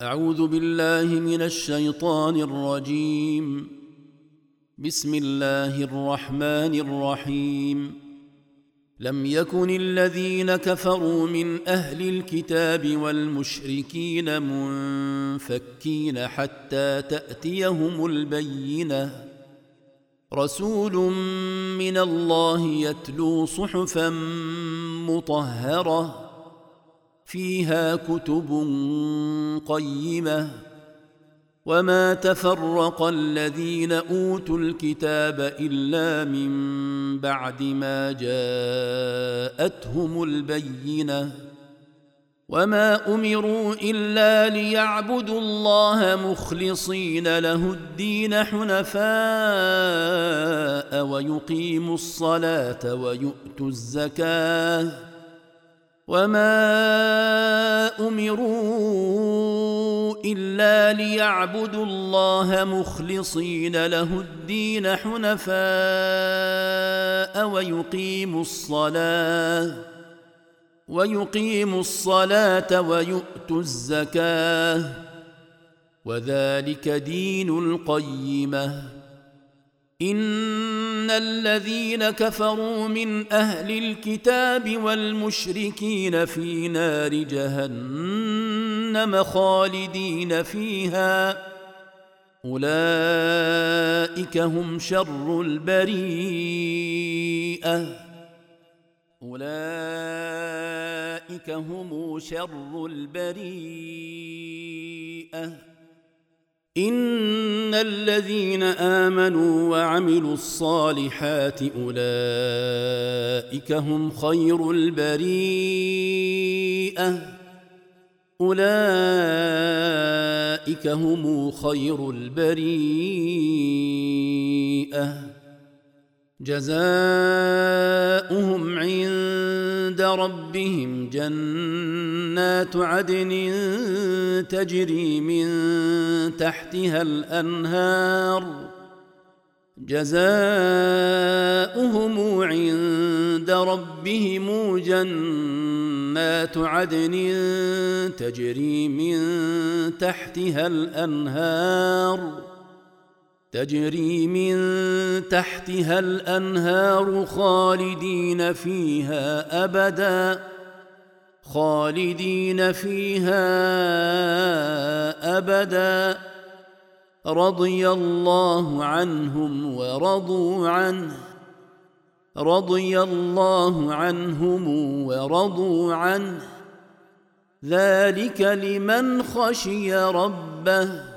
أعوذ بالله من الشيطان الرجيم. بسم الله الرحمن الرحيم. لم يكن الذين كفروا من أهل الكتاب والمشركين منفكين حتى تأتيهم البينة. رسول من الله يتلو صحفا مطهرة فيها كتب قيمة. وما تفرق الذين أوتوا الكتاب إلا من بعد ما جاءتهم البينة. وما أمروا إلا ليعبدوا الله مخلصين له الدين حنفاء ويقيموا الصلاة ويؤتوا الزكاة. وما أمروا إلا ليعبدوا الله مخلصين له الدين حنفاء ويقيموا الصلاة ويؤتوا الزكاة وذلك دين القيمة. إن الذين كفروا من أهل الكتاب والمشركين في نار جهنم خالدين فيها أولئك هم شر البريئة. إن الذين آمنوا وعملوا الصالحات أولئك هم خير البريئة. جزاؤهم عند ربهم جنات عدن تجري من تحتها الأنهار خالدين فيها أبدا رضي الله عنهم ورضوا عنه ذلك لمن خشي ربه.